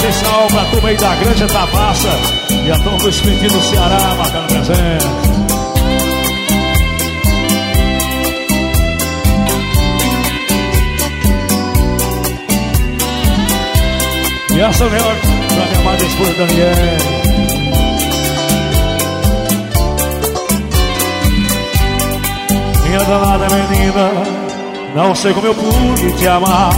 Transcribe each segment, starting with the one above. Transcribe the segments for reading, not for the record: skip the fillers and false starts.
especial pra turma aí da Grande Tavassa e a turma do Espírito do Ceará marcando presente. E essa é melhor pra minha amada esposa Daniela. Minha danada menina, não sei como eu pude te amar.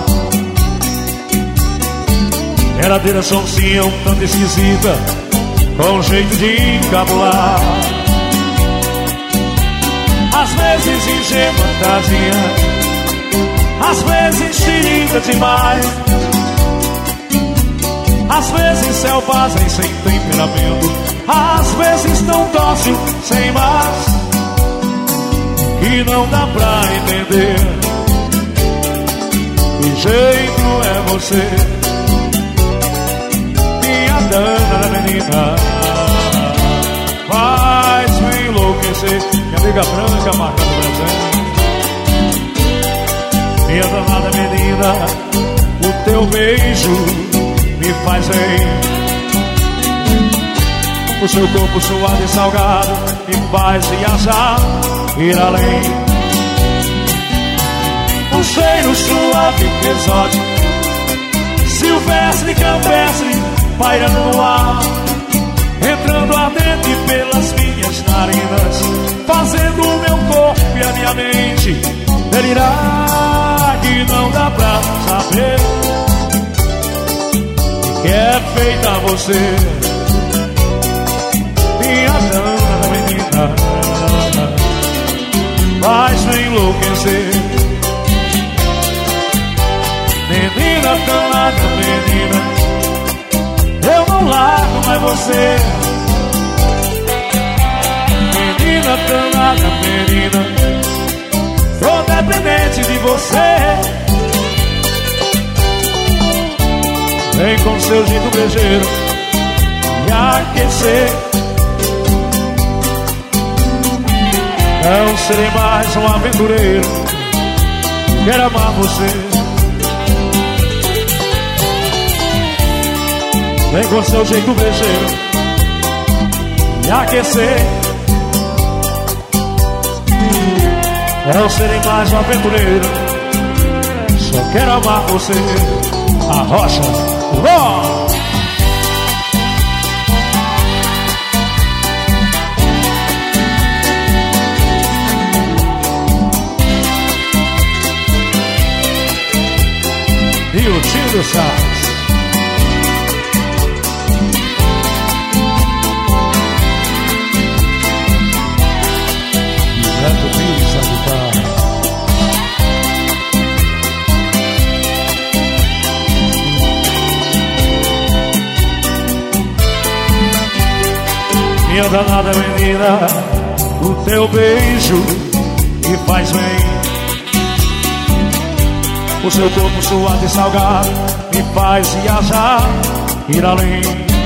Era a direçãozinha um tanto esquisita, com um jeito de encabular. Às vezes ingênua, tadinha, às vezes xerica demais, às vezes selvagem sem temperamento, às vezes tão dócil sem mais, que não dá pra entender que jeito é você, minha dana menina, faz me enlouquecer. Minha amiga Branca marcando presente. Minha danada menina, o teu beijo me faz bem. O seu corpo suado e salgado me faz viajar, ir além. Um cheiro suave, exótico, silvestre, campestre, pairando no ar, entrando ardente pelas minhas narinas, fazendo o meu corpo e a minha mente delirar, que não dá pra saber que é feita você, minha dana menina, faz me enlouquecer. Menina, danada menina, eu não largo mais você. Menina, danada menina, tô dependente de você. Vem com seu jeito brejeiro me aquecer. Não serei mais um aventureiro, quero amar você. Vem com seu jeito brejeiro me aquecer. Não serei mais um aventureiro, só quero amar você. A Rocha Ló. E o Tino Sass. Neto Pisa do Pai. Minha danada menina, o teu beijo me faz bem. O seu corpo suado e salgado me faz viajar, ir além.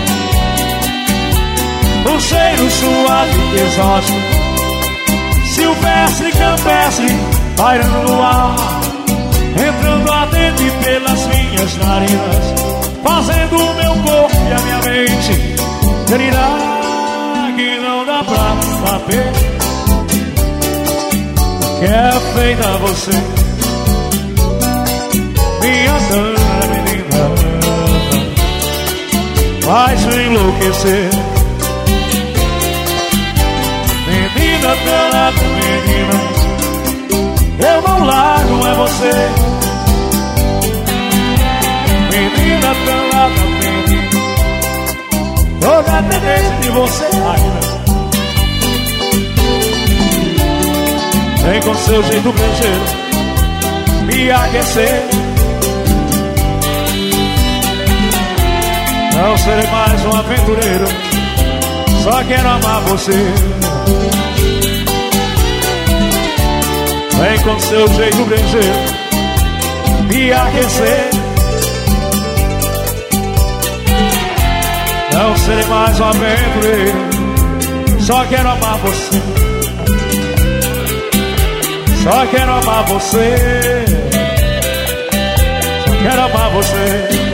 Um cheiro suave e exótico, silvestre, campestre, pairando no ar, entrando ardente pelas minhas narinas, fazendo o meu corpo e a minha mente delirar, que não dá pra saber que é feita você, minha dana menina, faz me enlouquecer. Menina, danada menina, eu não largo é você. Menina, danada menina, tô dependente de você ainda. Vem com seu jeito brejeiro me aquecer. Não serei mais um aventureiro, só quero amar você. Vem com seu jeito brejeiro me aquecer. Não serei mais um aventureiro, só quero amar você. Só quero amar você. Só quero amar você.